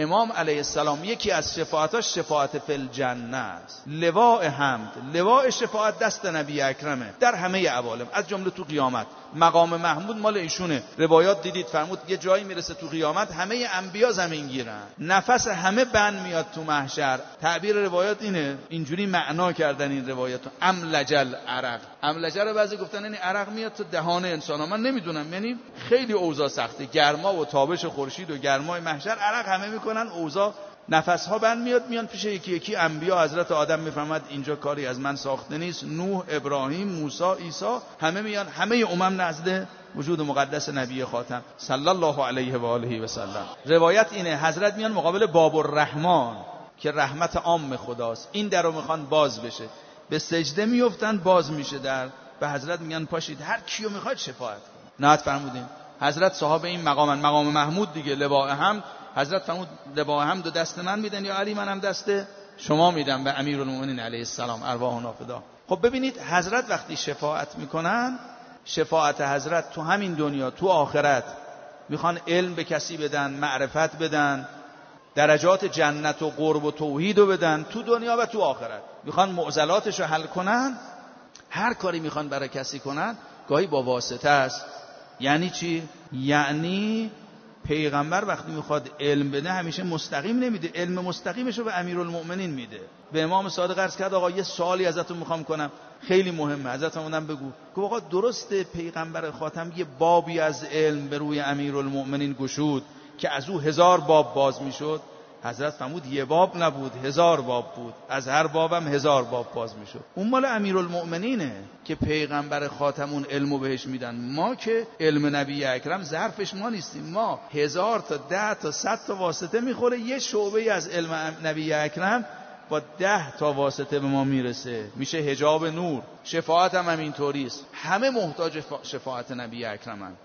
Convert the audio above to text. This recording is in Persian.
امام علیه السلام یکی از شفاعتاش شفاعت فی الجنه است. لواء حمد، لواء شفاعت دست نبی اکرمه در همه عوالم، از جمله تو قیامت. مقام محمود مال ایشونه. روایات دیدید فرمود یه جایی میرسه تو قیامت همه انبیا زمین گیرن، نفس همه بند میاد تو محشر. تعبیر روایات اینه، اینجوری معنا کردن این روایاتو. املجل عرق، املجل رو بعضی گفتن یعنی عرق میاد تو دهان انسانا. من نمیدونم، یعنی خیلی اوضاع سخته، گرما و تابش خورشید و گرمای محشر عرق همه میکنن، اوضاع نفس ها بند میاد، میان پیش یکی یکی انبیا. حضرت آدم میفهمد اینجا کاری از من ساخته نیست، نوح، ابراهیم، موسی، عیسی، همه میان، همه امم نزد وجود مقدس نبی خاتم صلی الله علیه و آله و سلم. روایت اینه حضرت میان مقابل باب الرحمن که رحمت عام خداست، این درو میخوان باز بشه، به سجده میافتن، باز میشه در، به حضرت میگن پاشید هر کیو میخواد شفاعت کنه. نهایت فرمودین حضرت صاحب این مقام محمود دیگه، لواء حمد. حضرت فرمود لواء حمد دست من میدن یا علی منم دست شما میدم به امیرالمومنین علیه السلام ارواحنا فدا. خب ببینید حضرت وقتی شفاعت میکنن، شفاعت حضرت تو همین دنیا تو آخرت، میخوان علم به کسی بدن، معرفت بدن، درجات جنت و قرب و توحید رو بدن تو دنیا و تو آخرت، میخوان معضلاتش رو حل کنن. هر کاری میخوان برای کسی کنن گاهی با واسطه است. یعنی چی؟ یعنی پیغمبر وقتی میخواد علم بده همیشه مستقیم نمیده، علم مستقیمش رو به امیرالمومنین میده. به امام صادق عرض کرد آقا یه سوالی ازتون میخوام کنم خیلی مهمه، ازت اومدم بگو. گفت آقا درسته پیغمبر خاتم یه بابی از علم به روی امیرالمومنین گشود که از او 1000 باب باز میشد؟ حضرت فرمود یه باب نبود، 1000 باب بود، از هر بابم 1000 باب باز میشد. اون مال امیرالمومنینه که پیغمبر خاتم اون علمو بهش میدن. ما که علم نبی اکرم ظرفش ما نیستیم، ما 1000 تا 10 تا 100 تا واسطه میخوره، یه شعبه از علم نبی اکرم با 10 تا واسطه به ما میرسه، میشه حجاب نور. شفاعت هم اینطوری است، همه محتاج شفاعت نبی اکرمن.